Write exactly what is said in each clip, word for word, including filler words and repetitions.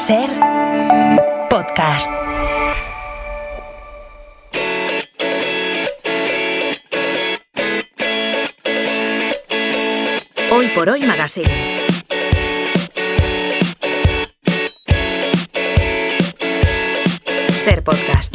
Ser Podcast. Hoy por Hoy Magazine. Ser Podcast.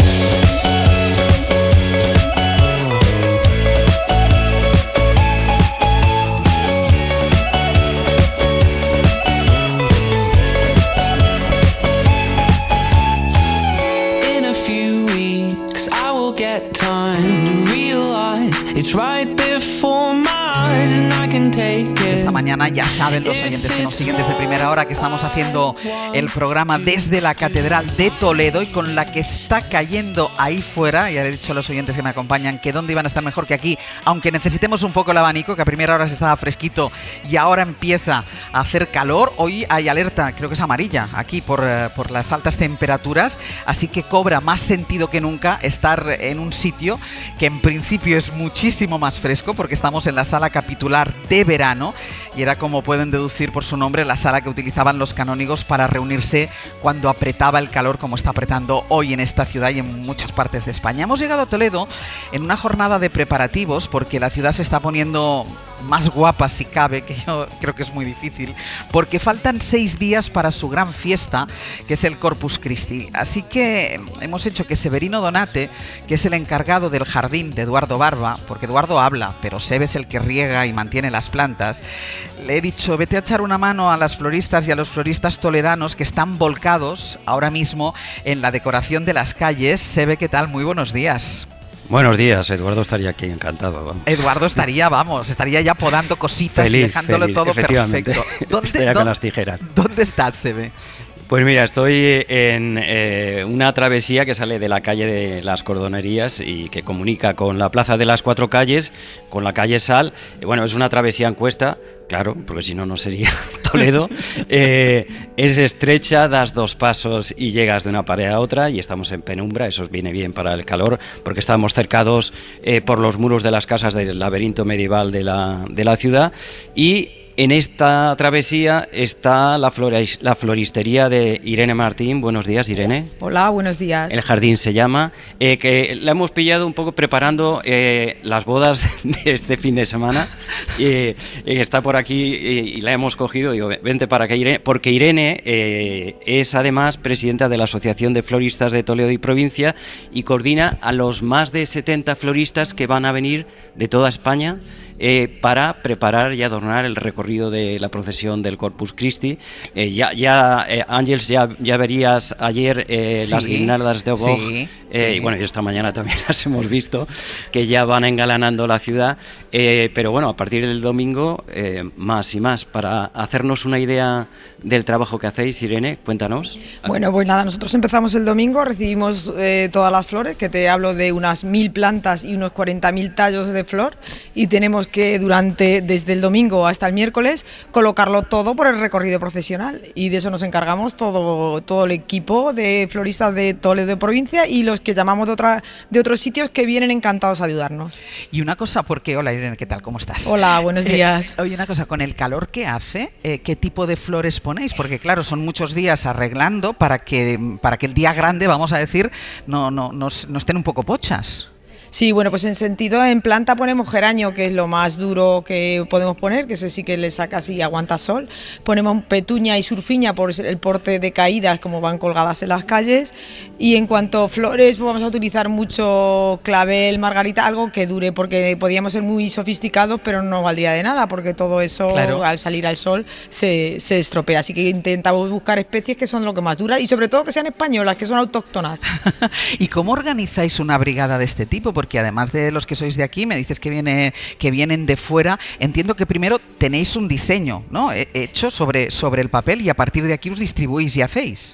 Esta mañana ya saben los oyentes que nos siguen desde primera hora que estamos haciendo el programa desde la Catedral de Toledo y con la que está cayendo ahí fuera. Ya le he dicho a los oyentes que me acompañan que dónde iban a estar mejor que aquí, aunque necesitemos un poco el abanico, que a primera hora se estaba fresquito y ahora empieza a hacer calor. Hoy hay alerta, creo que es amarilla, aquí por, por las altas temperaturas, así que cobra más sentido que nunca estar en un sitio que en principio es muchísimo más fresco porque estamos en la sala capitular de verano y era, como pueden deducir por su nombre, la sala que utilizaban los canónigos para reunirse cuando apretaba el calor como está apretando hoy en esta ciudad y en muchas partes de España. Hemos llegado a Toledo en una jornada de preparativos porque la ciudad se está poniendo más guapa si cabe, que yo creo que es muy difícil, porque faltan seis días para su gran fiesta, que es el Corpus Christi. Así que hemos hecho que Severino Donate, que es el encargado del jardín de Eduardo Barba, porque Eduardo habla, pero Sebe es el que riega y mantiene las plantas, le he dicho, vete a echar una mano a las floristas y a los floristas toledanos que están volcados ahora mismo en la decoración de las calles. Sebe, ¿qué tal? Muy buenos días. Buenos días, Eduardo estaría aquí encantado. Vamos. Eduardo estaría, vamos, estaría ya podando cositas feliz, y dejándolo feliz, todo perfecto. ¿Dónde, estaría con las tijeras. ¿Dónde estás, Sebe? Pues mira, estoy en eh, una travesía que sale de la calle de las Cordonerías y que comunica con la Plaza de las Cuatro Calles, con la calle Sal. Y bueno, es una travesía en cuesta, claro, porque si no, no sería Toledo. Eh, es estrecha, das dos pasos y llegas de una pared a otra y estamos en penumbra, eso viene bien para el calor, porque estamos cercados eh, por los muros de las casas del laberinto medieval de la, de la ciudad. Y en esta travesía está la, floris, la floristería de Irene Martín. Buenos días, Irene. Hola, buenos días. El jardín se llama, eh, que la hemos pillado un poco preparando eh, las bodas de este fin de semana. eh, eh, está por aquí eh, y la hemos cogido. Digo, vente para acá, Irene, porque Irene eh, es además presidenta de la Asociación de Floristas de Toledo y Provincia y coordina a los más de setenta floristas que van a venir de toda España Eh, para preparar y adornar el recorrido de la procesión del Corpus Christi. Eh, ya, ya eh, Ángels, ya, ya verías ayer eh, sí, las guirnaldas de Obog, sí, eh, sí. y bueno, y esta mañana también las hemos visto, que ya van engalanando la ciudad, eh, pero bueno, a partir del domingo, eh, más y más, para hacernos una idea del trabajo que hacéis, Irene, cuéntanos. Bueno, pues nada, nosotros empezamos el domingo, recibimos eh, todas las flores, que te hablo de unas mil plantas y unos cuarenta mil tallos de flor, y tenemos que durante, desde el domingo hasta el miércoles, colocarlo todo por el recorrido procesional, y de eso nos encargamos todo, todo el equipo de floristas de Toledo de provincia y los que llamamos de, otra, de otros sitios que vienen encantados a ayudarnos. Y una cosa, porque, hola Irene, ¿qué tal? ¿Cómo estás? Hola, buenos días. Eh, oye, una cosa, con el calor que hace, eh, ¿qué tipo de flores ponéis? Porque claro, son muchos días arreglando para que, para que el día grande, vamos a decir, no, no, no, no estén un poco pochas. Sí, bueno, pues en sentido, en planta ponemos geranio, que es lo más duro que podemos poner, que ese sí que le saca así, aguanta sol. Ponemos petuña y surfiña por el porte de caídas, como van colgadas en las calles. Y en cuanto a flores, pues vamos a utilizar mucho clavel, margarita, algo que dure, porque podíamos ser muy sofisticados, pero no valdría de nada, porque todo eso, claro, al salir al sol se, se estropea. Así que intentamos buscar especies que son lo que más dura y sobre todo que sean españolas, que son autóctonas. ¿Y cómo organizáis una brigada de este tipo? Porque además de los que sois de aquí, me dices que viene que vienen de fuera. Entiendo que primero tenéis un diseño, ¿no?, hecho sobre, sobre el papel y a partir de aquí os distribuís y hacéis.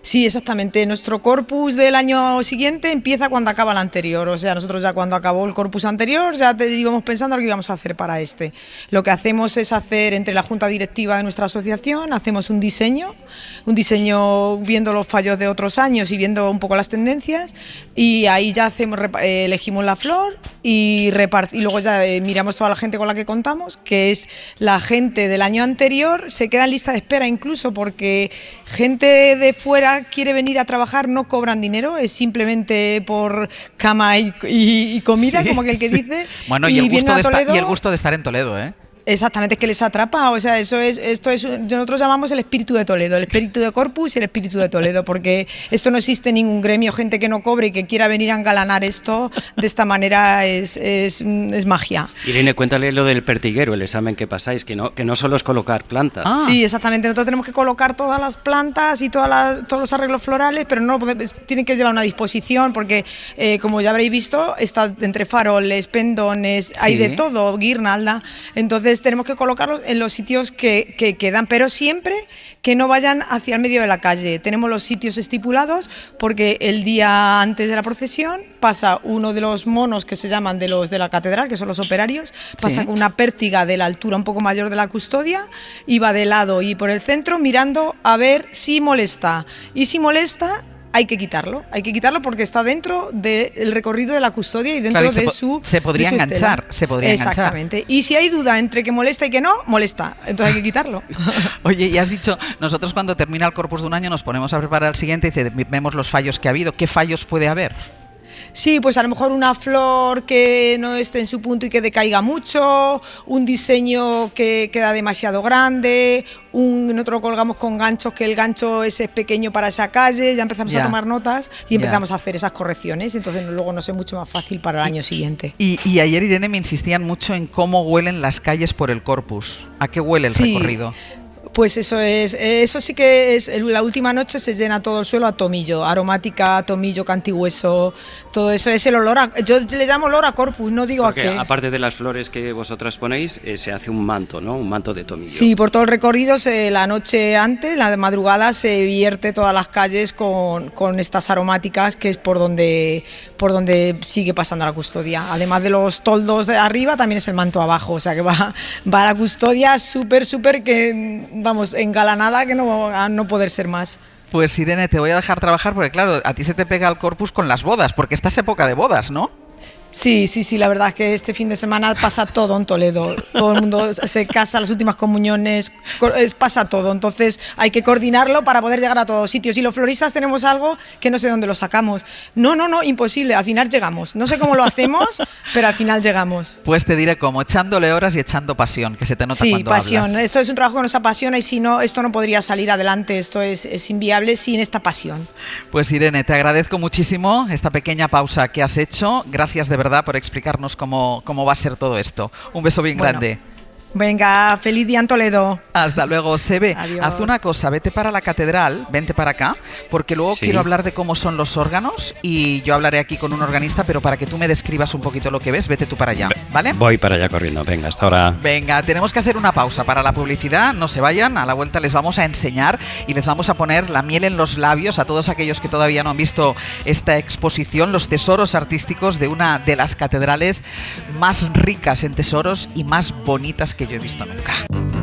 Sí, exactamente. Nuestro corpus del año siguiente empieza cuando acaba el anterior. O sea, nosotros ya cuando acabó el corpus anterior ya te íbamos pensando lo que íbamos a hacer para este. Lo que hacemos es hacer entre la junta directiva de nuestra asociación, hacemos un diseño, un diseño viendo los fallos de otros años y viendo un poco las tendencias, y ahí ya hacemos, eh, elegimos la flor y, repart- y luego ya eh, miramos toda la gente con la que contamos, que es la gente del año anterior, se queda en lista de espera incluso porque gente de fuera quiere venir a trabajar, no cobran dinero, es simplemente por cama y, y, y comida, sí, como aquel que sí. dice. Bueno, y, y, el gusto de estar, y el gusto de estar en Toledo, ¿eh? Exactamente, es que les atrapa, o sea, eso es, esto es, nosotros llamamos el espíritu de Toledo, el espíritu de Corpus y el espíritu de Toledo, porque esto no existe en ningún gremio, gente que no cobre y que quiera venir a engalanar esto de esta manera es, es, es magia. Irene, cuéntale lo del pertiguero, el examen que pasáis, que no, que no solo es colocar plantas. Ah. Sí, exactamente, nosotros tenemos que colocar todas las plantas y todas las, todos los arreglos florales, pero no tienen que llevar una disposición, porque eh, como ya habréis visto, está entre faroles, pendones, sí. hay de todo, guirnalda, entonces tenemos que colocarlos en los sitios que, que quedan, pero siempre que no vayan hacia el medio de la calle. Tenemos los sitios estipulados porque el día antes de la procesión pasa uno de los monos que se llaman de los de la catedral, que son los operarios, pasa sí. con una pértiga de la altura un poco mayor de la custodia y va de lado y por el centro mirando a ver si molesta. Y si molesta, hay que quitarlo, hay que quitarlo porque está dentro del recorrido de la custodia y dentro claro, y de se su se podría su enganchar, estela. se podría Exactamente. enganchar. Y si hay duda entre que molesta y que no, molesta, entonces hay que quitarlo. Oye, y has dicho, nosotros cuando termina el corpus de un año nos ponemos a preparar el siguiente y vemos los fallos que ha habido. ¿Qué fallos puede haber? Sí, pues a lo mejor una flor que no esté en su punto y que decaiga mucho, un diseño que queda demasiado grande, un, nosotros colgamos con ganchos que el gancho ese es pequeño para esa calle, ya empezamos yeah. a tomar notas y empezamos yeah. a hacer esas correcciones, entonces luego nos es mucho más fácil para el año siguiente. Y, y ayer, Irene, me insistían mucho en cómo huelen las calles por el corpus. ¿A qué huele el sí. recorrido? Pues eso es, eso sí que es, la última noche se llena todo el suelo a tomillo, aromática, tomillo, cantihueso, todo eso es el olor a, yo le llamo olor a corpus, no digo Porque a qué. Aparte de las flores que vosotras ponéis, eh, se hace un manto, ¿no? Un manto de tomillo. Sí, por todo el recorrido, se, la noche antes, la madrugada, se vierte todas las calles con, con estas aromáticas, que es por donde, por donde sigue pasando la custodia. Además de los toldos de arriba, también es el manto abajo, o sea que va, va a la custodia súper, súper que... vamos, engalanada que no a no poder ser más. Pues Irene, te voy a dejar trabajar porque claro, a ti se te pega el corpus con las bodas, porque esta es época de bodas, ¿no? Sí, sí, sí, la verdad es que este fin de semana pasa todo en Toledo, todo el mundo se casa, las últimas comuniones, pasa todo, entonces hay que coordinarlo para poder llegar a todos sitios y los floristas tenemos algo que no sé dónde lo sacamos, no, no, no, imposible, al final llegamos, no sé cómo lo hacemos, pero al final llegamos. Pues te diré cómo, echándole horas y echando pasión, que se te nota sí, cuando pasión. hablas. Esto es un trabajo que nos apasiona y si no, esto no podría salir adelante, esto es, es inviable sin esta pasión. Pues Irene, te agradezco muchísimo esta pequeña pausa que has hecho, gracias de verdad por explicarnos cómo, cómo va a ser todo esto. Un beso bien bueno, grande. Venga, feliz día en Toledo. Hasta luego, Sebe. Adiós. Haz una cosa, vete para la catedral, vente para acá, porque luego sí. quiero hablar de cómo son los órganos y yo hablaré aquí con un organista, pero para que tú me describas un poquito lo que ves, vete tú para allá, ¿vale? Voy para allá corriendo, venga, hasta ahora. Venga, tenemos que hacer una pausa para la publicidad, no se vayan, a la vuelta les vamos a enseñar y les vamos a poner la miel en los labios a todos aquellos que todavía no han visto esta exposición, los tesoros artísticos de una de las catedrales más ricas en tesoros y más bonitas que yo he visto nunca.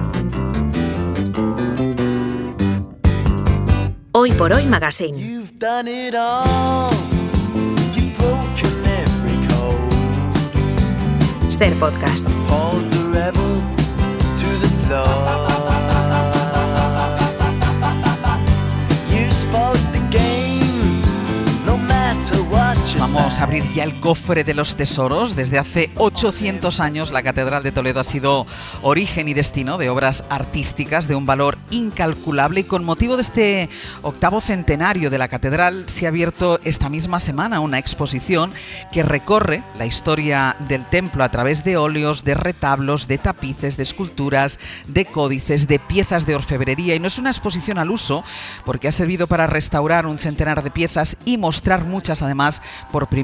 Hoy por Hoy Magazine. You've done it all. You've broken every code. Ser podcast. Hold the rebel to the floor. You spoke the game, no matter what you Vamos a abrir ya el cofre de los tesoros. Desde hace ochocientos años la Catedral de Toledo ha sido origen y destino de obras artísticas de un valor incalculable y con motivo de este octavo centenario de la Catedral se ha abierto esta misma semana una exposición que recorre la historia del templo a través de óleos, de retablos, de tapices, de esculturas, de códices, de piezas de orfebrería y no es una exposición al uso porque ha servido para restaurar un centenar de piezas y mostrar muchas además por primera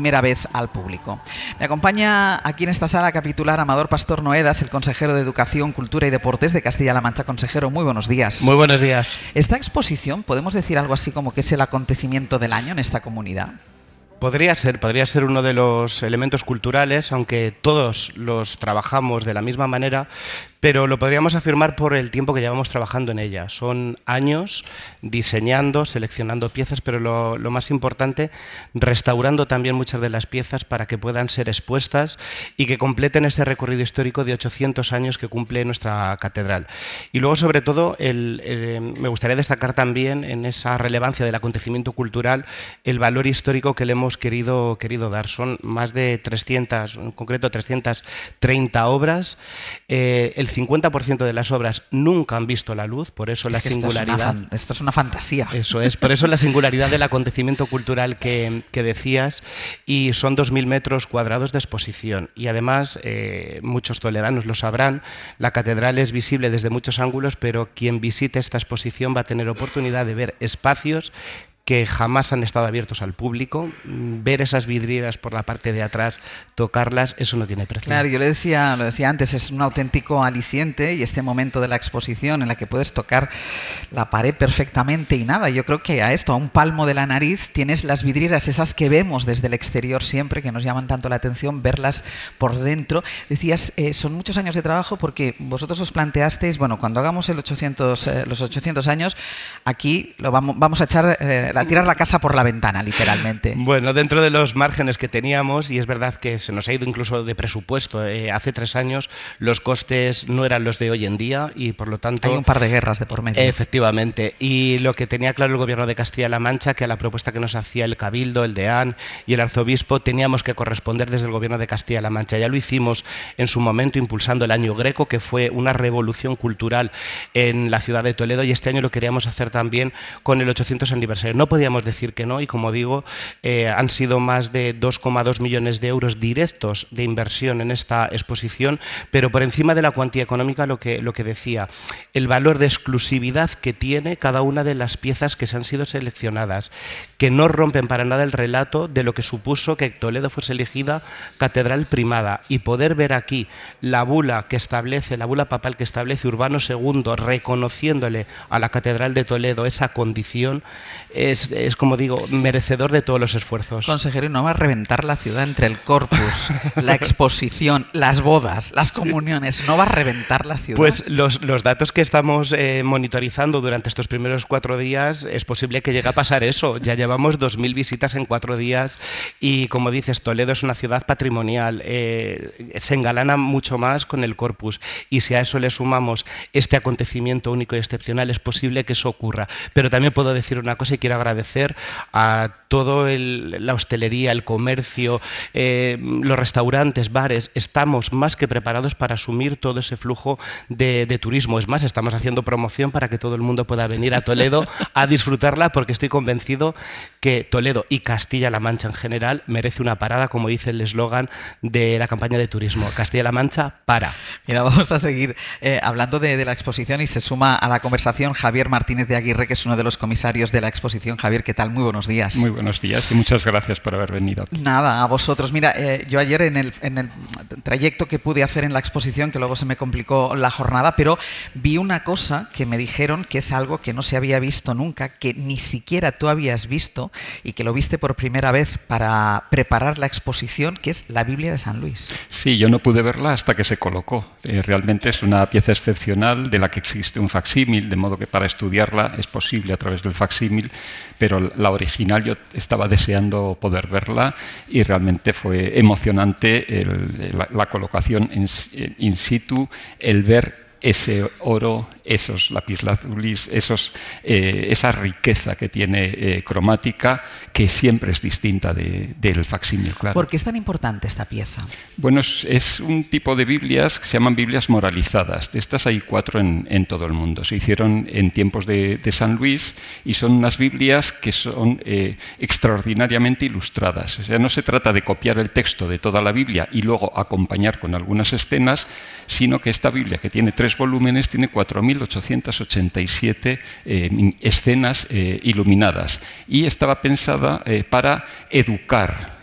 primera vez al público. Me acompaña aquí en esta sala capitular Amador Pastor Noedas, el consejero de Educación, Cultura y Deportes de Castilla-La Mancha. Consejero, muy buenos días. Muy buenos días. Esta exposición, ¿podemos decir algo así como que es el acontecimiento del año en esta comunidad? Podría ser, podría ser uno de los elementos culturales, aunque todos los trabajamos de la misma manera, pero lo podríamos afirmar por el tiempo que llevamos trabajando en ella. Son años diseñando, seleccionando piezas, pero lo, lo más importante, restaurando también muchas de las piezas para que puedan ser expuestas y que completen ese recorrido histórico de ochocientos años que cumple nuestra catedral. Y luego, sobre todo, el, eh, me gustaría destacar también en esa relevancia del acontecimiento cultural el valor histórico que le hemos querido, querido dar. Son más de trescientas, en concreto trescientas treinta obras. Eh, el cincuenta por ciento de las obras nunca han visto la luz, por eso es la singularidad. Esto es, una, esto es una fantasía. Eso es, por eso la singularidad del acontecimiento cultural que, que decías, y son dos mil metros cuadrados de exposición. Y además, eh, muchos toledanos lo sabrán, la catedral es visible desde muchos ángulos, pero quien visite esta exposición va a tener oportunidad de ver espacios que jamás han estado abiertos al público. Ver esas vidrieras por la parte de atrás, tocarlas, eso no tiene precio. Claro, yo le decía, lo decía antes, es un auténtico aliciente, y este momento de la exposición en la que puedes tocar la pared perfectamente y nada, yo creo que a esto, a un palmo de la nariz, tienes las vidrieras esas que vemos desde el exterior siempre, que nos llaman tanto la atención, verlas por dentro. Decías, eh, son muchos años de trabajo porque vosotros os planteasteis, bueno, cuando hagamos el ochocientos, eh, los ochocientos años, aquí lo vamos, vamos a echar... Eh, a tirar la casa por la ventana, literalmente. Bueno, dentro de los márgenes que teníamos, y es verdad que se nos ha ido incluso de presupuesto, eh, hace tres años los costes no eran los de hoy en día y por lo tanto... Hay un par de guerras de por medio. Efectivamente, y lo que tenía claro el gobierno de Castilla-La Mancha, que a la propuesta que nos hacía el Cabildo, el deán y el arzobispo, teníamos que corresponder desde el gobierno de Castilla-La Mancha. Ya lo hicimos en su momento impulsando el Año Greco, que fue una revolución cultural en la ciudad de Toledo, y este año lo queríamos hacer también con el ochocientos aniversario. No podíamos decir que no, y como digo, eh, han sido más de dos coma dos millones de euros directos de inversión en esta exposición, pero por encima de la cuantía económica, lo que, lo que decía, el valor de exclusividad que tiene cada una de las piezas que se han sido seleccionadas, que no rompen para nada el relato de lo que supuso que Toledo fuese elegida catedral primada, y poder ver aquí la bula que establece, la bula papal que establece Urbano segundo, reconociéndole a la catedral de Toledo esa condición, es, es como digo, merecedor de todos los esfuerzos. Consejero, ¿y no va a reventar la ciudad entre el corpus, la exposición, las bodas, las comuniones? ¿No va a reventar la ciudad? Pues los, los datos que estamos eh, monitorizando durante estos primeros cuatro días, es posible que llegue a pasar eso. Ya llevamos dos mil visitas en cuatro días y, como dices, Toledo es una ciudad patrimonial, eh, se engalana mucho más con el corpus, y si a eso le sumamos este acontecimiento único y excepcional, es posible que eso ocurra. Pero también puedo decir una cosa, y quiero agradecer a todo el, la hostelería, el comercio, eh, los restaurantes, bares. Estamos más que preparados para asumir todo ese flujo de, de turismo. Es más, estamos haciendo promoción para que todo el mundo pueda venir a Toledo a disfrutarla, porque estoy convencido que Toledo y Castilla-La Mancha en general merece una parada, como dice el eslogan de la campaña de turismo: Castilla-La Mancha para. Mira, vamos a seguir eh, hablando de, de la exposición, y se suma a la conversación Javier Martínez de Aguirre, que es uno de los comisarios de la exposición. Javier, ¿qué tal? Muy buenos días. Muy buenos días y muchas gracias por haber venido aquí. Nada, a vosotros. Mira, eh, yo ayer en el, en el trayecto que pude hacer en la exposición, que luego se me complicó la jornada, pero vi una cosa que me dijeron que es algo que no se había visto nunca, que ni siquiera tú habías visto, y que lo viste por primera vez para preparar la exposición, que es la Biblia de San Luis. Sí, yo no pude verla hasta que se colocó. Eh, realmente es una pieza excepcional de la que existe un facsímil, de modo que para estudiarla es posible a través del facsímil, pero la original yo estaba deseando poder verla, y realmente fue emocionante el, la, la colocación en, in situ, el ver ese oro, esos lapislazulis, esos, eh, esa riqueza que tiene eh, cromática, que siempre es distinta de, del facsímil, claro. ¿Por qué es tan importante esta pieza? Bueno, es, es un tipo de Biblias que se llaman Biblias moralizadas. De estas hay cuatro en, en todo el mundo. Se hicieron en tiempos de, de San Luis, y son unas Biblias que son eh, extraordinariamente ilustradas. O sea, no se trata de copiar el texto de toda la Biblia y luego acompañar con algunas escenas, sino que esta Biblia, que tiene tres volúmenes, tiene cuatro mil ochocientas ochenta y siete eh, escenas eh, iluminadas, y estaba pensada eh, para educar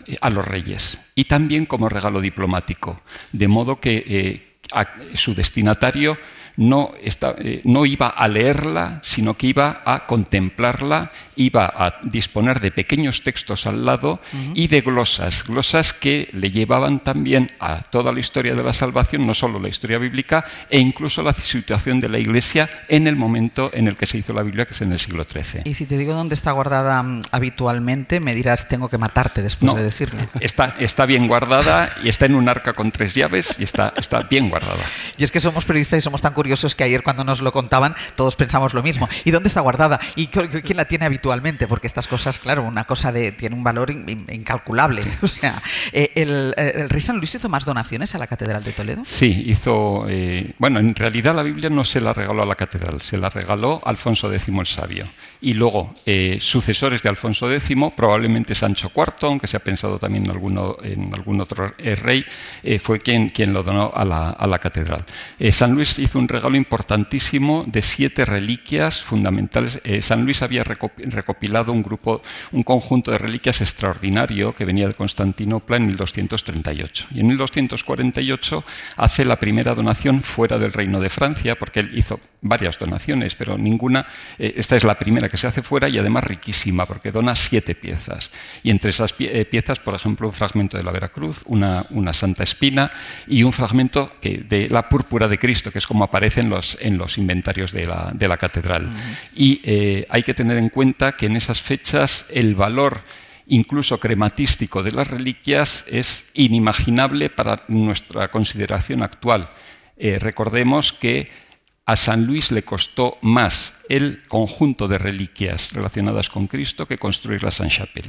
a los reyes y también como regalo diplomático, de modo que eh, a, su destinatario no, está, eh, no iba a leerla, sino que iba a contemplarla, iba a disponer de pequeños textos al lado uh-huh. y de glosas, glosas que le llevaban también a toda la historia de la salvación, no solo la historia bíblica, e incluso la situación de la Iglesia en el momento en el que se hizo la Biblia, que es en el siglo trece. Y si te digo dónde está guardada um, habitualmente, me dirás, tengo que matarte después no, de decirlo. Está, está bien guardada y está en un arca con tres llaves y está, está bien guardada. Y es que somos periodistas y somos tan curiosos que ayer cuando nos lo contaban todos pensamos lo mismo. ¿Y dónde está guardada? ¿Y quién la tiene habitualmente? Porque estas cosas, claro, una cosa de, tiene un valor in, in, incalculable. O sea, eh, el, el rey San Luis hizo más donaciones a la Catedral de Toledo. Sí, hizo... Eh, bueno, en realidad la Biblia no se la regaló a la catedral, se la regaló Alfonso décimo el Sabio. Y luego, eh, sucesores de Alfonso décimo, probablemente Sancho cuarto, aunque se ha pensado también en, alguno, en algún otro eh, rey, eh, fue quien, quien lo donó a la, a la catedral. Eh, San Luis hizo un regalo importantísimo de siete reliquias fundamentales. Eh, San Luis había recopilado un grupo, un conjunto de reliquias extraordinario que venía de Constantinopla en mil doscientos treinta y ocho. Y en mil doscientos cuarenta y ocho hace la primera donación fuera del Reino de Francia, porque él hizo varias donaciones, pero ninguna, eh, esta es la primera que se hace fuera y además riquísima, porque dona siete piezas. Y entre esas pie, eh, piezas, por ejemplo, un fragmento de la Veracruz, una, una Santa Espina y un fragmento que, de la Púrpura de Cristo, que es como aparece en los, en los inventarios de la, de la catedral. Uh-huh. Y eh, hay que tener en cuenta que en esas fechas el valor incluso crematístico de las reliquias es inimaginable para nuestra consideración actual. Eh, recordemos que a San Luis le costó más el conjunto de reliquias relacionadas con Cristo que construir la Sainte-Chapelle.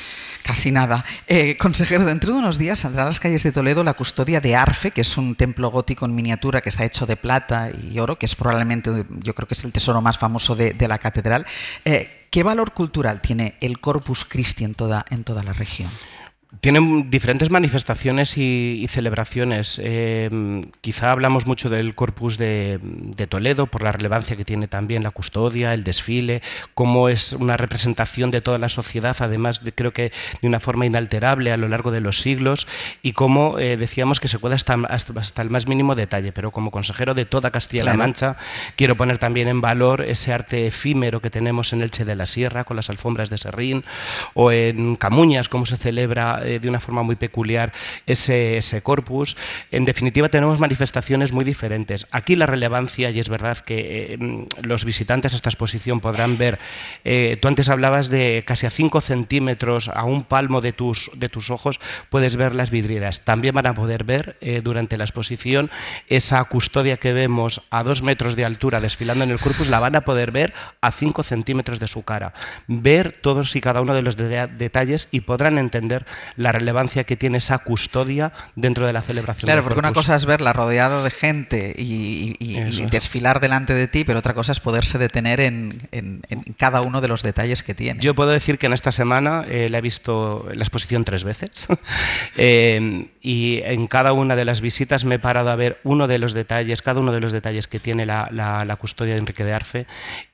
Casi nada. Eh, consejero, dentro de unos días saldrá a las calles de Toledo la custodia de Arfe, que es un templo gótico en miniatura que está hecho de plata y oro, que es probablemente, yo creo que es el tesoro más famoso de, de la catedral. Eh, ¿Qué valor cultural tiene el Corpus Christi en toda, en toda la región? Tienen diferentes manifestaciones y, y celebraciones. Eh, quizá hablamos mucho del Corpus de, de Toledo por la relevancia que tiene también la custodia, el desfile, cómo es una representación de toda la sociedad, además de, creo que de una forma inalterable a lo largo de los siglos, y cómo eh, decíamos que se puede hasta, hasta, hasta el más mínimo detalle, pero como consejero de toda Castilla-La claro. Mancha quiero poner también en valor ese arte efímero que tenemos en Elche de la Sierra con las alfombras de Serrín, o en Camuñas, cómo se celebra de una forma muy peculiar ese, ese corpus. En definitiva, tenemos manifestaciones muy diferentes. Aquí la relevancia, y es verdad que eh, los visitantes a esta exposición podrán ver, eh, tú antes hablabas de casi a cinco centímetros, a un palmo de tus, de tus ojos, puedes ver las vidrieras. También van a poder ver eh, durante la exposición esa custodia que vemos a dos metros de altura desfilando en el corpus, la van a poder ver a cinco centímetros de su cara. Ver todos y cada uno de los de detalles y podrán entender la relevancia que tiene esa custodia dentro de la celebración. Claro, del porque corpus. Una cosa es verla rodeada de gente y, y, y desfilar delante de ti, pero otra cosa es poderse detener en, en, en cada uno de los detalles que tiene. Yo puedo decir que en esta semana eh, la he visto la exposición tres veces eh, y en cada una de las visitas me he parado a ver uno de los detalles, cada uno de los detalles que tiene la, la, la custodia de Enrique de Arfe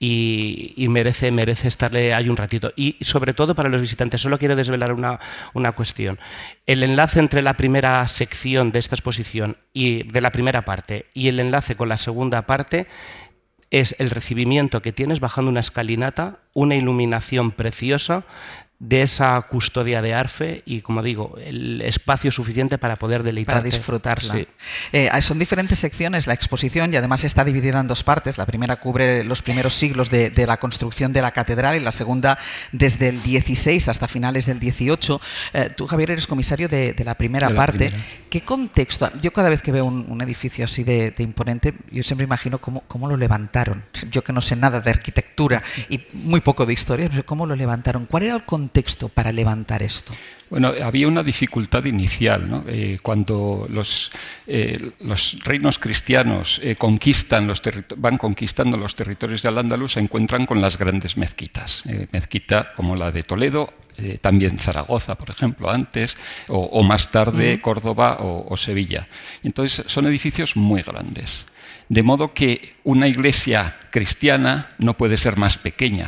y, y merece, merece estarle ahí un ratito. Y sobre todo para los visitantes, solo quiero desvelar una, una cuestión. El enlace entre la primera sección de esta exposición y de la primera parte y el enlace con la segunda parte es el recibimiento que tienes bajando una escalinata, una iluminación preciosa de esa custodia de Arfe y, como digo, el espacio suficiente para poder deleitar. Para disfrutarla. Sí. Eh, son diferentes secciones la exposición y además está dividida en dos partes. La primera cubre los primeros siglos de, de la construcción de la catedral y la segunda desde el dieciséis hasta finales del dieciocho. Eh, tú, Javier, eres comisario de, de la primera de la parte. Primera. ¿Qué contexto? Yo cada vez que veo un, un edificio así de, de imponente, yo siempre imagino cómo, cómo lo levantaron. Yo que no sé nada de arquitectura y muy poco de historia, pero cómo lo levantaron. ¿Cuál era el contexto para levantar esto? Bueno, había una dificultad inicial, ¿no? Eh, cuando los, eh, los reinos cristianos eh, conquistan los van conquistando los territorios de Al-Ándalus, se encuentran con las grandes mezquitas. Eh, mezquita como la de Toledo, eh, también Zaragoza, por ejemplo, antes, o, o más tarde Córdoba o, o Sevilla. Entonces, son edificios muy grandes. De modo que una iglesia cristiana no puede ser más pequeña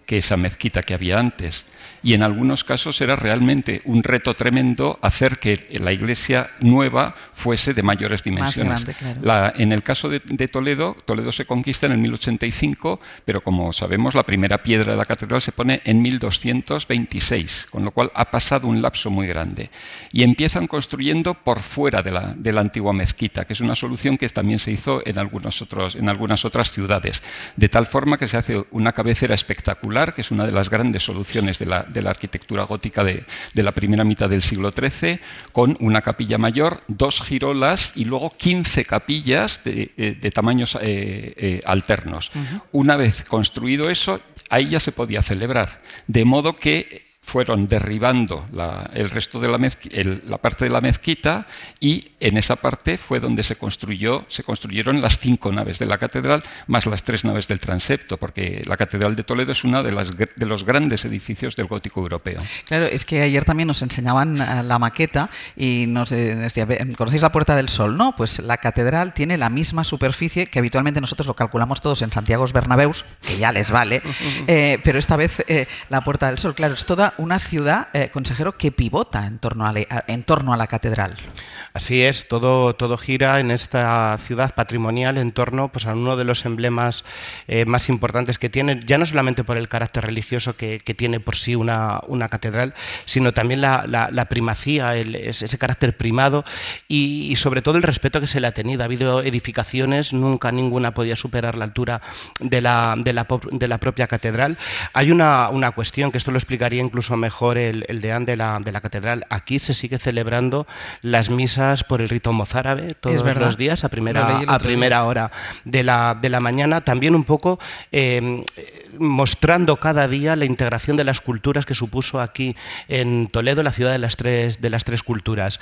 que esa mezquita que había antes. Y en algunos casos era realmente un reto tremendo hacer que la iglesia nueva fuese de mayores dimensiones. Más grande, claro. La, en el caso de, de Toledo, Toledo se conquista en el mil ochenta y cinco, pero como sabemos la primera piedra de la catedral se pone en mil doscientos veintiséis, con lo cual ha pasado un lapso muy grande. Y empiezan construyendo por fuera de la, de la antigua mezquita, que es una solución que también se hizo en, algunos otros, en algunas otras ciudades, de tal forma que se hace una cabecera espectacular, que es una de las grandes soluciones de la de la arquitectura gótica de, de la primera mitad del siglo trece, con una capilla mayor, dos girolas y luego quince capillas de, de, de tamaños eh, eh, alternos. Uh-huh. Una vez construido eso, ahí ya se podía celebrar, de modo que fueron derribando la, el resto de la, mezqui, el, la parte de la mezquita, y en esa parte fue donde se construyó, se construyeron las cinco naves de la catedral más las tres naves del transepto, porque la Catedral de Toledo es uno de, las, de los grandes edificios del gótico europeo. Claro, es que ayer también nos enseñaban uh, la maqueta y nos eh, decía, ¿conocéis la Puerta del Sol? No, pues la catedral tiene la misma superficie que habitualmente nosotros lo calculamos todos en Santiago Bernabéus, que ya les vale, eh, pero esta vez eh, la Puerta del Sol, claro, es toda una ciudad, eh, consejero, que pivota en torno a, le, a, en torno a la catedral. Así es, todo, todo gira en esta ciudad patrimonial en torno, pues, a uno de los emblemas eh, más importantes que tiene, ya no solamente por el carácter religioso que, que tiene por sí una, una catedral, sino también la, la, la primacía, el, ese carácter primado y, y sobre todo el respeto que se le ha tenido. Ha habido edificaciones, nunca ninguna podía superar la altura de la, de la, de la propia catedral. Hay una, una cuestión que esto lo explicaría incluso mejor el, el deán de la, de la catedral. Aquí se sigue celebrando las misas por el rito mozárabe todos los días a primera, a primera hora de la, de la mañana, también un poco eh, mostrando cada día la integración de las culturas que supuso aquí en Toledo, la ciudad de las tres, de las tres culturas.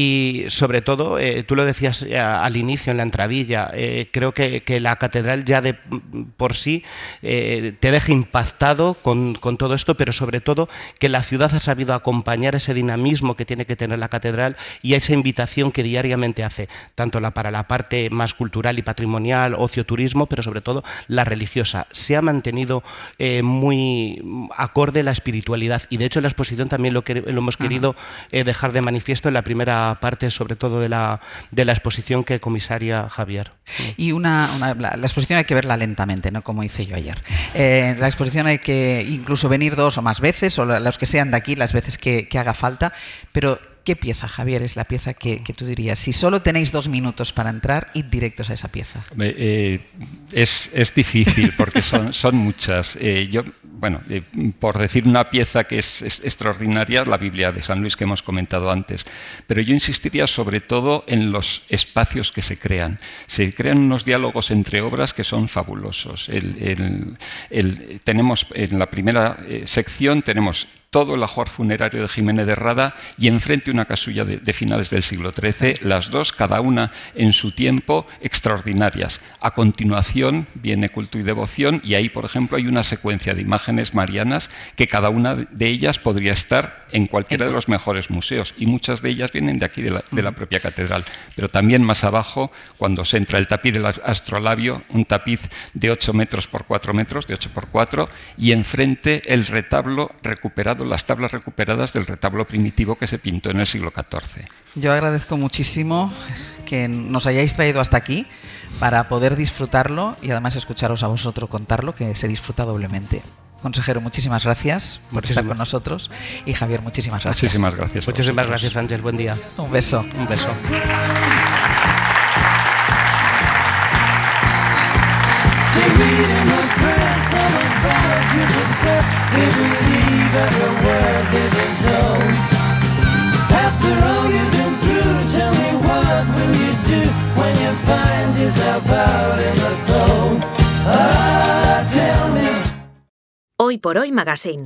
Y sobre todo, eh, tú lo decías eh, al inicio en la entradilla, eh, creo que, que la catedral ya de por sí eh, te deja impactado con, con todo esto, pero sobre todo que la ciudad ha sabido acompañar ese dinamismo que tiene que tener la catedral y esa invitación que diariamente hace, tanto la, para la parte más cultural y patrimonial, ocio, turismo, pero sobre todo la religiosa. Se ha mantenido eh, muy acorde la espiritualidad y de hecho en la exposición también lo, que, lo hemos querido eh, dejar de manifiesto en la primera parte, sobre todo de la, de la exposición que comisaria Javier. Y una, una la, la exposición hay que verla lentamente, no como hice yo ayer. Eh, la exposición hay que incluso venir dos o más veces, o los que sean de aquí, las veces que, que haga falta, pero ¿qué pieza, Javier, es la pieza que, que tú dirías? Si solo tenéis dos minutos para entrar, id directos a esa pieza. Eh, es, es difícil porque son, son muchas. Eh, yo, bueno, eh, por decir una pieza que es, es extraordinaria, la Biblia de San Luis que hemos comentado antes, pero yo insistiría sobre todo en los espacios que se crean. Se crean unos diálogos entre obras que son fabulosos. El, el, el, tenemos en la primera eh, sección tenemos todo el ajuar funerario de Jiménez de Rada y enfrente una casulla de, de finales del siglo trece, sí. Las dos, cada una en su tiempo, extraordinarias. A continuación viene Culto y Devoción y ahí, por ejemplo, hay una secuencia de imágenes marianas que cada una de ellas podría estar en cualquiera de los mejores museos y muchas de ellas vienen de aquí, de la, de la propia catedral. Pero también más abajo, cuando se entra el tapiz del astrolabio, un tapiz de ocho metros por cuatro metros, de ocho por cuatro, y enfrente el retablo recuperado, las tablas recuperadas del retablo primitivo que se pintó en el siglo catorce. Yo agradezco muchísimo que nos hayáis traído hasta aquí para poder disfrutarlo y además escucharos a vosotros contarlo, que se disfruta doblemente. Consejero, muchísimas gracias por muchísimas. estar con nosotros y Javier, muchísimas gracias. Muchísimas gracias. Muchísimas gracias, Ángel. Buen día. Un beso. Un beso. Hoy por Hoy Magazine.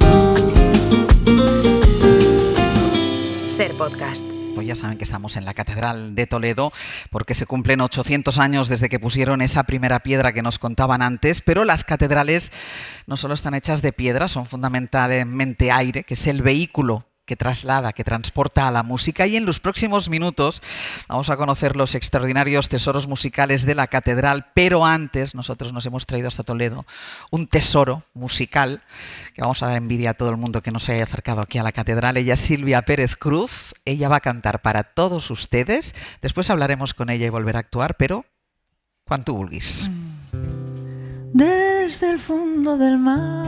Ser Podcast. Pues ya saben que estamos en la Catedral de Toledo porque se cumplen ochocientos años desde que pusieron esa primera piedra que nos contaban antes, pero las catedrales no solo están hechas de piedra, son fundamentalmente aire, que es el vehículo que traslada, que transporta a la música, y en los próximos minutos vamos a conocer los extraordinarios tesoros musicales de la catedral, pero antes nosotros nos hemos traído hasta Toledo un tesoro musical que vamos a dar envidia a todo el mundo que no se haya acercado aquí a la catedral. Ella es Silvia Pérez Cruz, ella va a cantar para todos ustedes, después hablaremos con ella y volverá a actuar, pero cuando tú vulguis. Desde el fondo del mar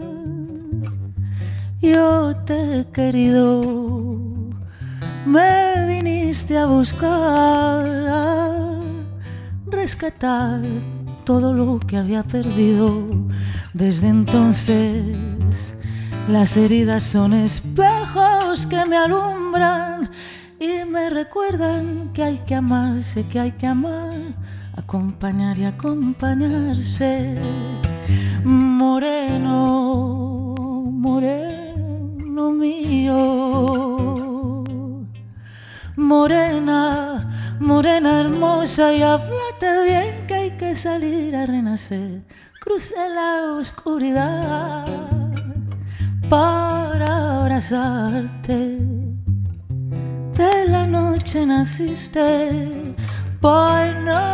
yo te he querido, me viniste a buscar, a rescatar todo lo que había perdido. Desde entonces las heridas son espejos que me alumbran y me recuerdan que hay que amarse, que hay que amar, acompañar y acompañarse. Moreno, moreno mío, morena, morena hermosa, y háblate bien que hay que salir a renacer. Crucé la oscuridad para abrazarte, de la noche naciste para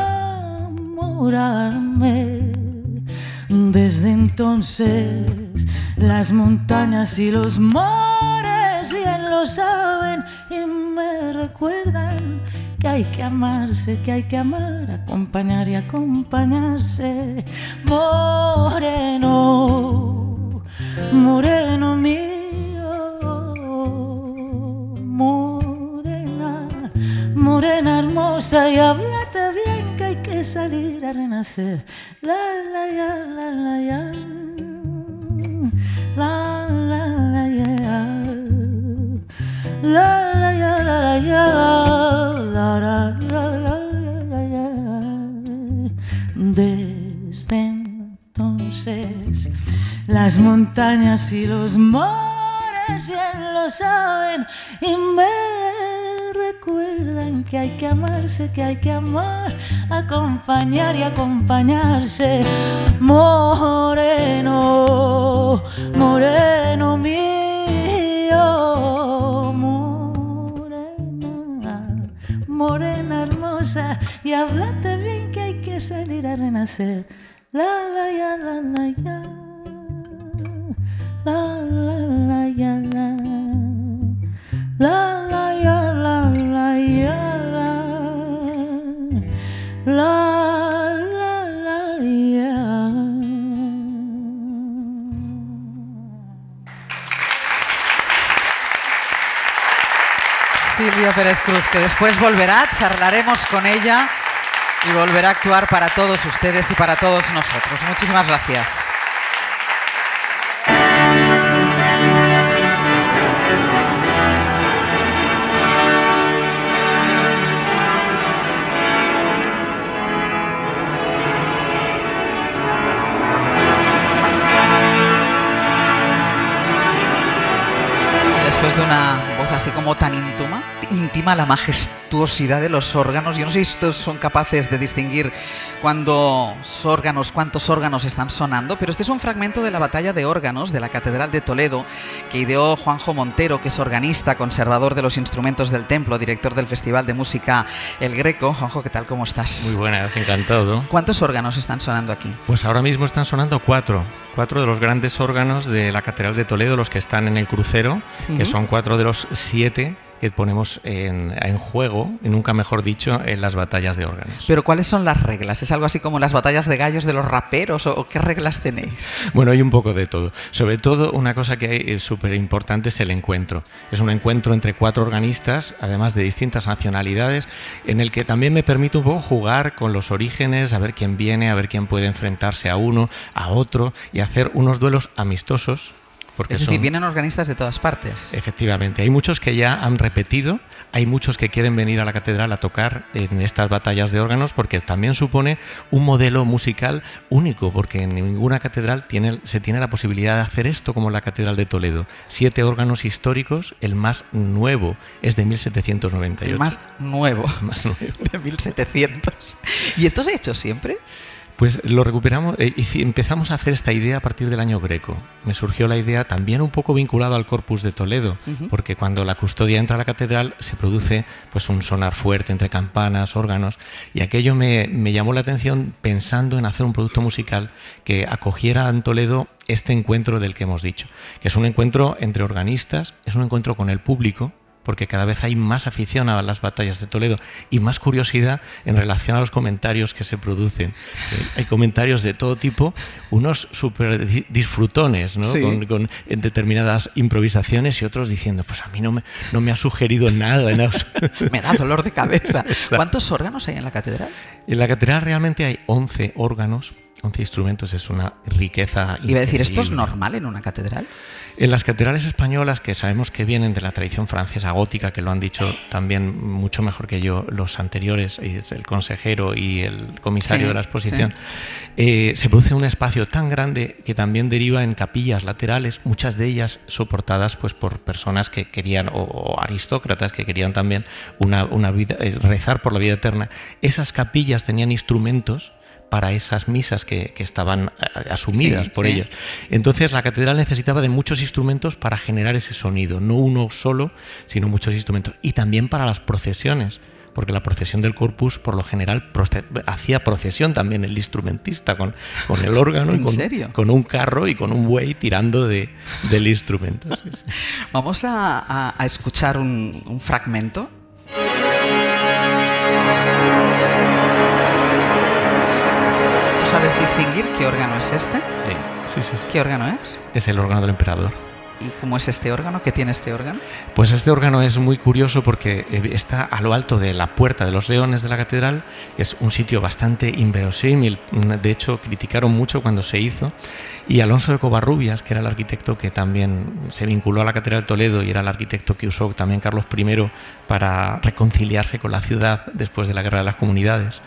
enamorarme. Desde entonces las montañas y los mares bien lo saben y me recuerdan que hay que amarse, que hay que amar, acompañar y acompañarse. Moreno, moreno mío, morena, morena hermosa, y háblate bien que hay que salir a renacer. La la ya, la la ya, la la la ya, la la ya, la la ya, la la ya, la ya. Desde entonces las montañas y los mares bien lo saben y me recuerdan que hay que amarse, que hay que amar, acompañar y acompañarse. Moreno, moreno mío, morena, morena hermosa, y háblate bien que hay que salir a renacer. La la ya, la la ya, la la la ya, la la la ya, la la ya, la la la la ya. Silvia Pérez Cruz, que después volverá, charlaremos con ella y volverá a actuar para todos ustedes y para todos nosotros. Muchísimas gracias. Después de una voz así como tan íntima, íntima, la majestuosidad de los órganos. Yo no sé si estos son capaces de distinguir cuando órganos, cuántos órganos están sonando, pero este es un fragmento de la batalla de órganos de la Catedral de Toledo que ideó Juanjo Montero, que es organista, conservador de los instrumentos del templo, director del Festival de Música El Greco. Juanjo, ¿qué tal? ¿Cómo estás? Muy buenas, encantado. ¿Cuántos órganos están sonando aquí? Pues ahora mismo están sonando cuatro. Cuatro de los grandes órganos de la Catedral de Toledo, los que están en el crucero, uh-huh. que son cuatro de los siete que ponemos en, en juego, y nunca mejor dicho, en las batallas de órganos. Pero ¿cuáles son las reglas? ¿Es algo así como las batallas de gallos de los raperos o, o qué reglas tenéis? Bueno, hay un poco de todo. Sobre todo, una cosa que hay súper importante es el encuentro. Es un encuentro entre cuatro organistas, además de distintas nacionalidades, en el que también me permite un poco jugar con los orígenes, a ver quién viene, a ver quién puede enfrentarse a uno, a otro, y hacer unos duelos amistosos. Porque es decir, son... vienen organistas de todas partes. Efectivamente, hay muchos que ya han repetido, hay muchos que quieren venir a la catedral a tocar en estas batallas de órganos, porque también supone un modelo musical único, porque en ninguna catedral tiene, se tiene la posibilidad de hacer esto como la Catedral de Toledo. Siete órganos históricos, el más nuevo es de mil setecientos noventa y ocho. El más nuevo, más nuevo. de mil setecientos. ¿Y esto se ha hecho siempre? Pues lo recuperamos eh, y empezamos a hacer esta idea a partir del año Greco. Me surgió la idea también un poco vinculado al Corpus de Toledo, uh-huh. porque cuando la custodia entra a la catedral se produce pues un sonar fuerte entre campanas, órganos, y aquello me, me llamó la atención pensando en hacer un producto musical que acogiera en Toledo este encuentro del que hemos dicho, que es un encuentro entre organistas, es un encuentro con el público, porque cada vez hay más afición a las batallas de Toledo y más curiosidad en relación a los comentarios que se producen. Eh, hay comentarios de todo tipo, unos súper disfrutones, ¿no? Sí. con, con determinadas improvisaciones, y otros diciendo, pues a mí no me, no me ha sugerido nada. Me da dolor de cabeza. ¿Cuántos órganos hay en la catedral? En la catedral realmente hay once órganos, once instrumentos, es una riqueza increíble. Iba a decir, ¿esto es normal en una catedral? En las catedrales españolas, que sabemos que vienen de la tradición francesa gótica, que lo han dicho también mucho mejor que yo los anteriores, el consejero y el comisario sí, de la exposición, sí. eh, se produce un espacio tan grande que también deriva en capillas laterales, muchas de ellas soportadas pues, por personas que querían, o, o aristócratas que querían también una, una vida, eh, rezar por la vida eterna. Esas capillas tenían instrumentos para esas misas que, que estaban asumidas sí, por sí. ellos. Entonces la catedral necesitaba de muchos instrumentos para generar ese sonido, no uno solo, sino muchos instrumentos. Y también para las procesiones, porque la procesión del Corpus, por lo general, proce- hacía procesión también el instrumentista con, con el órgano, y con, con un carro y con un buey tirando de, del instrumento. Sí, sí. Vamos a, a, a escuchar un, un fragmento. ¿Sabes distinguir qué órgano es este? Sí, sí, sí, sí. ¿Qué órgano es? Es el órgano del emperador. ¿Y cómo es este órgano? ¿Qué tiene este órgano? Pues este órgano es muy curioso porque está a lo alto de la Puerta de los Leones de la catedral, que es un sitio bastante inverosímil. De hecho, criticaron mucho cuando se hizo. Y Alonso de Covarrubias, que era el arquitecto que también se vinculó a la catedral de Toledo y era el arquitecto que usó también Carlos primero para reconciliarse con la ciudad después de la Guerra de las Comunidades,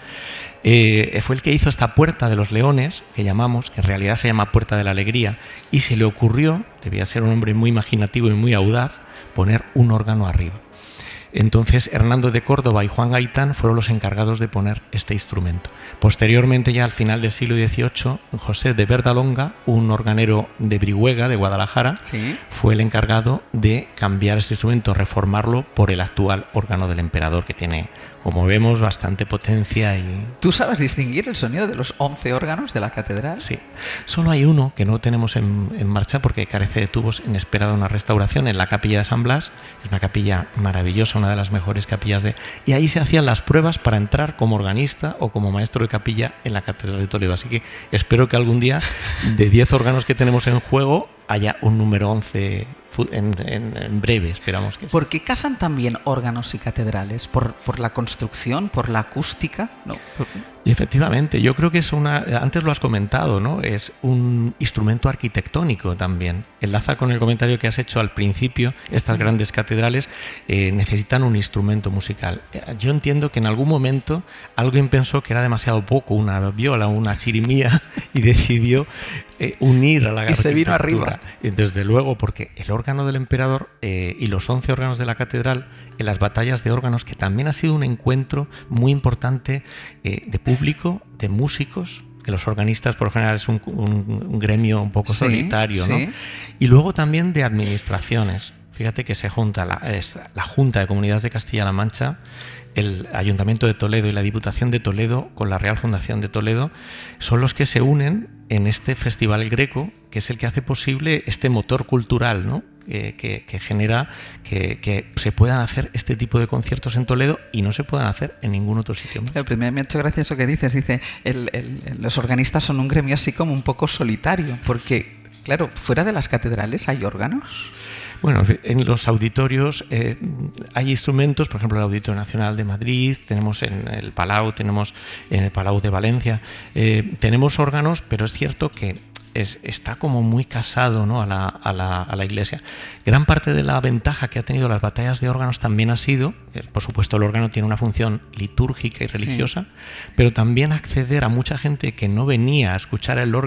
Eh, fue el que hizo esta Puerta de los Leones, que llamamos, que en realidad se llama Puerta de la Alegría, y se le ocurrió, debía ser un hombre muy imaginativo y muy audaz, poner un órgano arriba. Entonces Hernando de Córdoba y Juan Gaitán fueron los encargados de poner este instrumento. Posteriormente, ya al final del siglo dieciocho, José de Verdalonga, un organero de Brihuega, de Guadalajara, ¿sí? fue el encargado de cambiar este instrumento, reformarlo por el actual órgano del emperador, que tiene, como vemos, bastante potencia. Y... ¿Tú sabes distinguir el sonido de los once órganos de la catedral? Sí. Solo hay uno que no tenemos en, en marcha porque carece de tubos en espera de una restauración, en la capilla de San Blas. Es una capilla maravillosa, una de las mejores capillas de... Y ahí se hacían las pruebas para entrar como organista o como maestro de capilla en la catedral de Toledo. Así que espero que algún día, de diez órganos que tenemos en juego, haya un número once en, en, en breve, esperamos que sí. ¿Por qué casan también órganos y catedrales? ¿Por, por la construcción, por la acústica? ¿No? ¿Por qué? Y efectivamente, yo creo que es una, antes lo has comentado, ¿no? Es un instrumento arquitectónico también. Enlaza con el comentario que has hecho al principio, estas grandes catedrales eh, necesitan un instrumento musical. Yo entiendo que en algún momento alguien pensó que era demasiado poco, una viola, una chirimía, y decidió eh, unir a la y se vino arriba. Y desde luego, porque el órgano del emperador eh, y los once órganos de la catedral, en las batallas de órganos, que también ha sido un encuentro muy importante eh, de público, de músicos, que los organistas por lo general es un, un, un gremio un poco sí, solitario, ¿no? Sí. Y luego también de administraciones. Fíjate que se junta la, es, la Junta de Comunidades de Castilla-La Mancha, el Ayuntamiento de Toledo y la Diputación de Toledo con la Real Fundación de Toledo, son los que se unen en este Festival Greco, que es el que hace posible este motor cultural, ¿no? Que, que, que genera que, que se puedan hacer este tipo de conciertos en Toledo y no se puedan hacer en ningún otro sitio más. El primer me ha hecho gracia eso que dices, dice, el, el, los organistas son un gremio así como un poco solitario, porque, claro, fuera de las catedrales hay órganos. Bueno, en los auditorios eh, hay instrumentos, por ejemplo el Auditorio Nacional de Madrid, tenemos en el Palau, tenemos en el Palau de Valencia, eh, tenemos órganos, pero es cierto que Es, está como muy casado, ¿no? a, la, a, la, a la iglesia. Gran parte de la ventaja que ha tenido las batallas de órganos también ha sido, por supuesto el órgano tiene una función litúrgica y religiosa, sí. pero también acceder a mucha gente que no venía a escuchar el órgano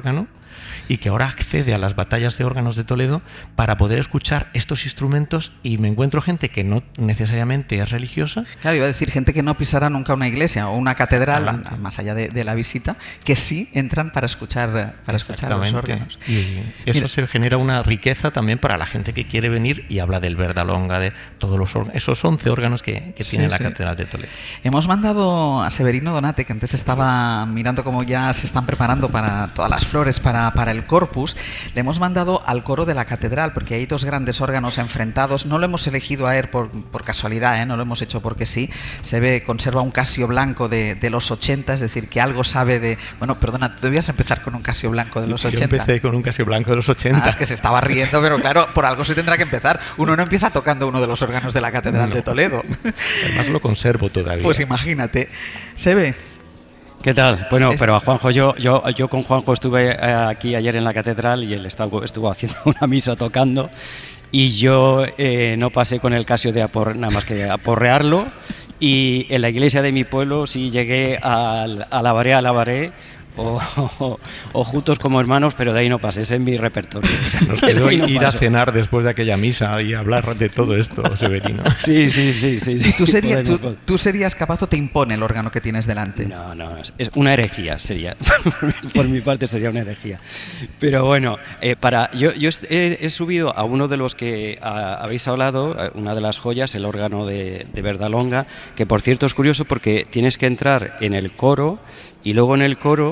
y que ahora accede a las batallas de órganos de Toledo para poder escuchar estos instrumentos, y me encuentro gente que no necesariamente es religiosa. Claro, iba a decir gente que no pisará nunca una iglesia o una catedral, Exactamente. más allá de, de la visita, que sí entran para escuchar, para escuchar los órganos. Y eso Mira, se genera una riqueza también para la gente que quiere venir y habla del Verdalonga, de todos los órganos, esos once órganos que, que Sí, tiene la sí. Catedral de Toledo. hemos mandado a Severino Donate, que antes estaba mirando cómo ya se están preparando para todas las flores para, para el Corpus. Le hemos mandado al coro de la catedral, porque hay dos grandes órganos enfrentados. No lo hemos elegido a él por, por casualidad, ¿eh? No lo hemos hecho porque sí. Se ve, conserva un Casio blanco de, de los ochenta, es decir, que algo sabe de... Bueno, perdona, tú debías empezar con un Casio blanco de los Yo ochenta. empecé con un Casio blanco de los ochenta. Ah, es que se estaba riendo, pero claro, por algo se tendrá que empezar. Uno no empieza tocando uno de los órganos de la Catedral No. de Toledo. Además lo conservo todavía. Pues imagínate. Se ve. ¿Qué tal? Bueno, Es- pero a Juanjo, yo, yo, yo con Juanjo estuve eh, aquí ayer en la catedral y él estuvo, estuvo haciendo una misa tocando y yo eh, no pasé con el Casio de apor, nada más que aporrearlo, y en la iglesia de mi pueblo sí llegué al alabaré, alabaré o, o, o juntos como hermanos, pero de ahí no pasé, ese es mi repertorio. Nos De quedó ahí no ir a paso. cenar después de aquella misa y hablar de todo esto, Severino. Sí, sí, sí, sí. sí. ¿Tú, serías, tú, Podemos- tú serías capaz o te impone el órgano que tienes delante? No, no, es- es una herejía, sería. Por mi parte sería una herejía. Pero bueno, eh, para yo, yo he, he subido a uno de los que a- habéis hablado, a una de las joyas, el órgano de, de Verdalonga, que por cierto es curioso porque tienes que entrar en el coro y luego en el coro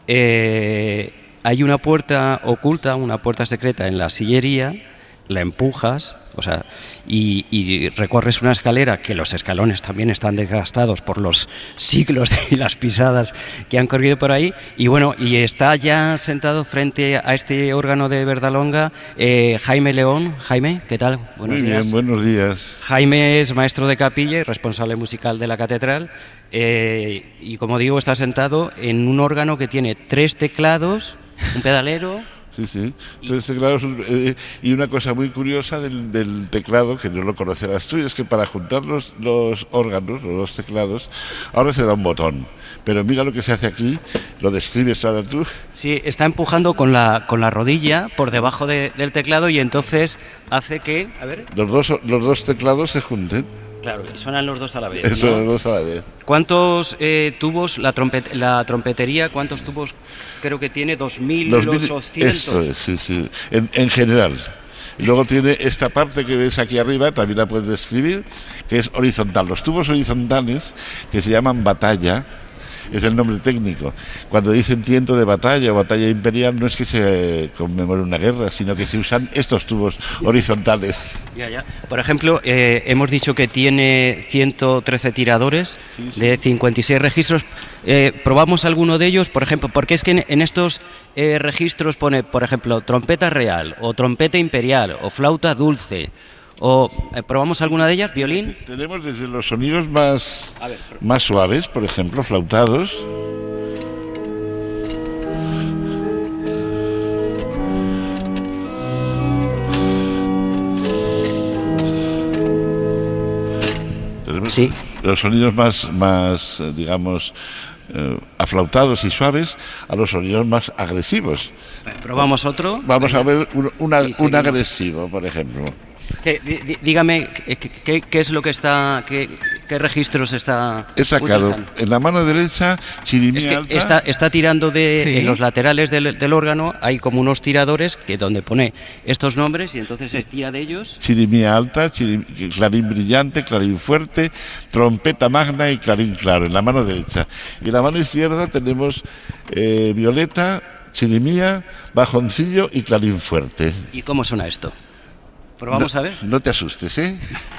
eh, hay una puerta oculta, una puerta secreta en la sillería, la empujas, o sea, y, y recorres una escalera que los escalones también están desgastados por los siglos y las pisadas que han corrido por ahí, y bueno, y está ya sentado frente a este órgano de Verdalonga eh, Jaime León. Jaime, ¿qué tal? Buenos Muy días. bien, buenos días. Jaime es maestro de capilla y responsable musical de la catedral, eh, y como digo, está sentado en un órgano que tiene tres teclados, un pedalero. Sí, sí. Tres teclados, eh, y una cosa muy curiosa del, del teclado, que no lo conocerás tú, es que para juntar los, los órganos, los dos teclados, ahora se da un botón. Pero mira lo que se hace aquí, lo describes ahora tú. Sí, está empujando con la, con la rodilla por debajo de- del teclado y entonces hace que... A ver, Los dos, los dos teclados se junten. claro, y suenan los dos a la vez, Eso, ¿no? los dos a la vez. ¿Cuántos eh, tubos, la, trompet- la trompetería, cuántos tubos creo que tiene? dos mil Los mil- ochocientos. Eso es, sí, sí. En, en general. Y luego tiene esta parte que ves aquí arriba, también la puedes describir, que es horizontal. Los tubos horizontales, que se llaman batalla, es el nombre técnico. Cuando dicen tiento de batalla o batalla imperial, no es que se conmemore una guerra, sino que se usan estos tubos horizontales. Ya, ya. Por ejemplo, eh, hemos dicho que tiene ciento trece tiradores Sí, sí. de cincuenta y seis registros. Eh, probamos alguno de ellos, por ejemplo, porque es que en, en estos eh, registros pone, por ejemplo, trompeta real, o trompeta imperial, o flauta dulce, o eh, probamos alguna de ellas, violín. Tenemos desde los sonidos más, A ver, más suaves, por ejemplo, flautados. Tenemos Sí. los sonidos más, más eh, digamos, eh, aflautados y suaves a los sonidos más agresivos. probamos otro. Vamos a ver un, una- Y un seguimos. agresivo, por ejemplo. ¿Qué- di- di- dígame, ¿qué, qué- qué es lo que está, qué, qué registros está He sacado utilizando? en la mano derecha chirimía Es que alta. está, está tirando de Sí. en los laterales del, del órgano, hay como unos tiradores que donde pone estos nombres y entonces se tira de ellos. Chirimía alta, chirim- clarín brillante, clarín fuerte, trompeta magna y clarín claro, en la mano derecha. Y en la mano izquierda tenemos eh, violeta, chirimía, bajoncillo y clarín fuerte. ¿Y cómo suena esto? Probamos no, a ver. No te asustes, ¿eh?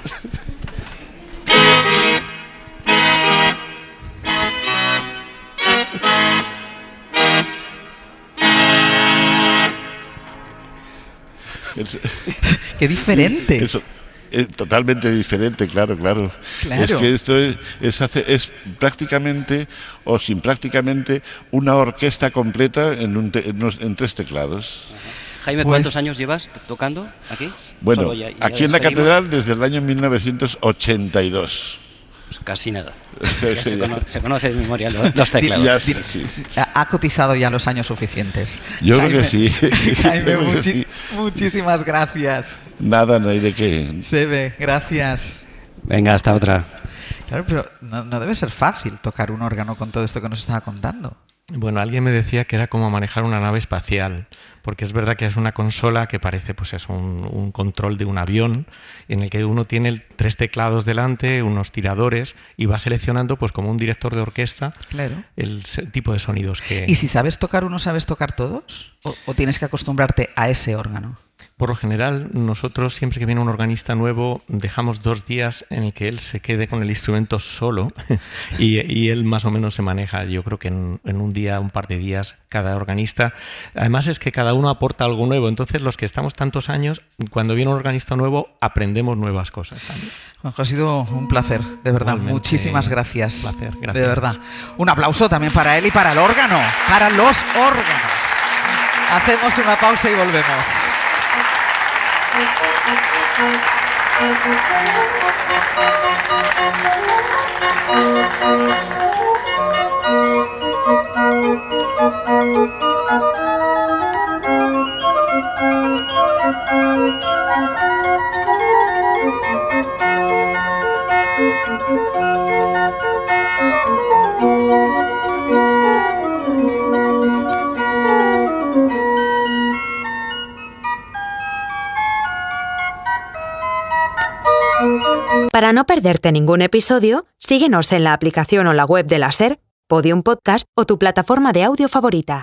Es- ¡Qué diferente! Eso, es totalmente diferente, claro, claro. Claro. Es que esto es, es, hace- es prácticamente, o sin prácticamente, una orquesta completa en, un te- en, unos- en tres teclados. Jaime, Pues- ¿cuántos años llevas t- tocando aquí? Bueno, Solo ya- ya aquí en la despedimos. catedral desde el año mil novecientos ochenta y dos. Pues casi nada. Ya se, cono se conoce de memoria los, los teclados. Ya, sí, sí. Ha cotizado ya los años suficientes. Yo Jaime, creo que sí. Jaime, Creo que muchi sí. muchísimas gracias. Nada, no hay de qué. Sebe, gracias. Venga, hasta otra. Claro, pero no, no debe ser fácil tocar un órgano con todo esto que nos estaba contando. Bueno, alguien me decía que era como manejar una nave espacial, porque es verdad que es una consola que parece pues es un, un control de un avión en el que uno tiene el, tres teclados delante, unos tiradores y va seleccionando pues como un director de orquesta claro. el tipo de sonidos que... ¿Y si sabes tocar uno, sabes tocar todos? ¿O, o tienes que acostumbrarte a ese órgano? Por lo general, nosotros siempre que viene un organista nuevo dejamos dos días en el que él se quede con el instrumento solo y, y él más o menos se maneja, yo creo que en, en un día, un par de días, cada organista. Además es que cada uno aporta algo nuevo, entonces los que estamos tantos años, cuando viene un organista nuevo, aprendemos nuevas cosas también. Juanjo, ha sido un placer, de verdad. Igualmente, muchísimas gracias. Un placer, gracias. De verdad. Un aplauso también para él y para el órgano, para los órganos. Hacemos una pausa y volvemos. Para no perderte ningún episodio, síguenos en la aplicación o la web de la SER, Podium Podcast o tu plataforma de audio favorita.